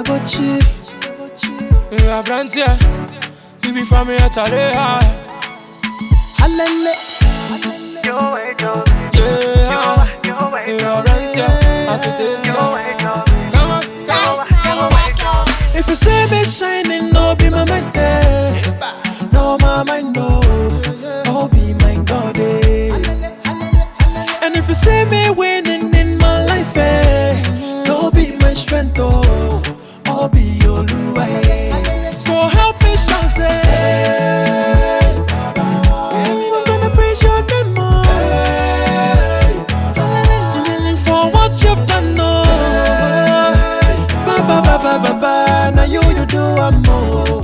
Chinabochi. Yeah, Brantia, you be from here, Charlie. Halele. Yeah, Brantia, I could taste you. Come on. If you see me shining, no be my mente. No, my mind, no. Oh, be my God, eh. And if you see me winning in my life, eh, no be my strength, oh. Oh, be your Lua, eh. So help me shout, say, I'm gonna praise your name, oh. For what you've done, oh. Ba, now you do a more.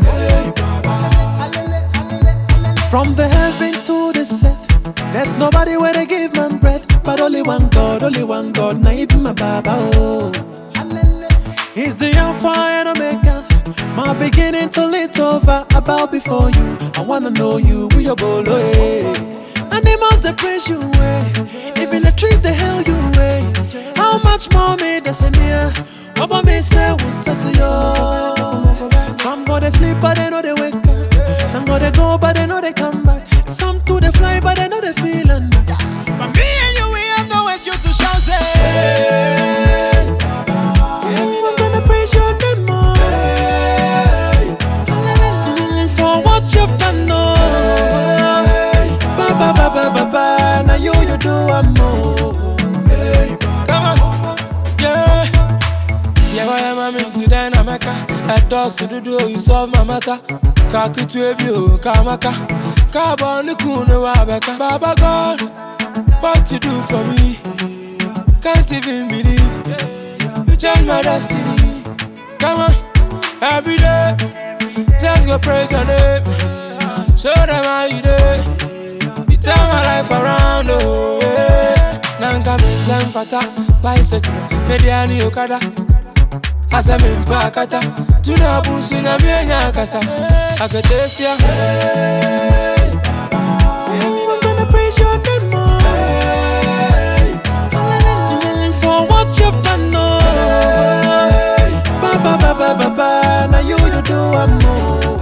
From the heaven to the earth, there's nobody where they give man breath, but only one God, now he be my Baba, oh. He's the Alpha and Omega, my beginning till it's over. I bow before you, I wanna know you, we your bolo, eh. Animals they praise you, eh. Even the trees they hail you, eh. How much more me does it near? What me say was yo. Some go they sleep but they know they wake up. Some go they go but they know they come back. Some do they fly but they know they feeling. But me and you, we have no excuse to shout, say, I'm gonna praise your name, oh. For what you've done, no. Ba, now you do a more. Come on, yeah. Yeah, why am I meant to die? Namaka, that does to do, you solve my matter. Kaku to you, Kamaka, Carbon, the Kuna Wabaka. Baba God, what you do for me? Can't even believe you change my destiny. Come on, every day, just go praise your name. Show them how you do. You turn my life around, oh yeah. Nanka Vincent Fata, bicycle, Mediani Okada. Asa me mpakata, tunabusu na mienya kasa. Akatesia, I'm gonna praise your name, oh. For what you've done, no. Ba, now you do a more.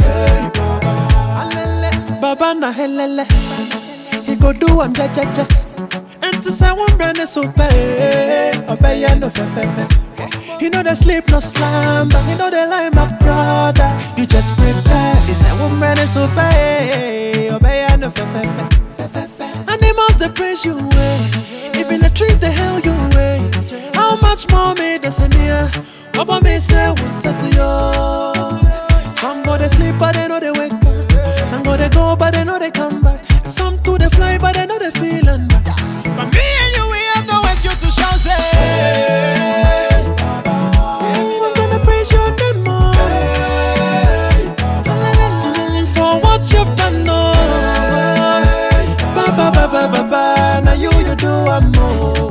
Baba na helele, he go do am jajaja. And to say one brand is so bad, obey ya no fe. He know they sleep, no slumber. He know they lie, my brother. You just prepare. He say one brand is so bad, obey ya no fe. Animals they praise you, eh. Even the trees they hail you, eh. How much more me does it near? What me say was yo. Some go they sleep but they know they wake up. Some go they go but they know they come back. Some do they fly but they know they feeling. But me and you, we have no excuse to shout, say, I'm gonna praise your name, oh. For what you've done, no. Ba, now you do a more.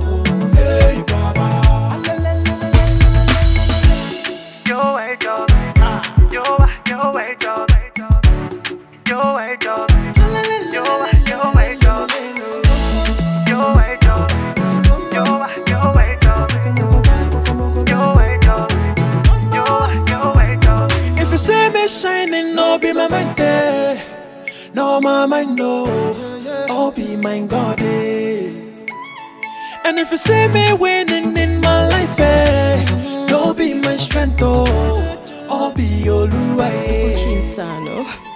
If you see me shining, no be my mind, eh. No, my mind, no. Oh, be my God, eh. And if you see me winning in my life, eh, no be my strength, oh. Oh, be your Lua, eh.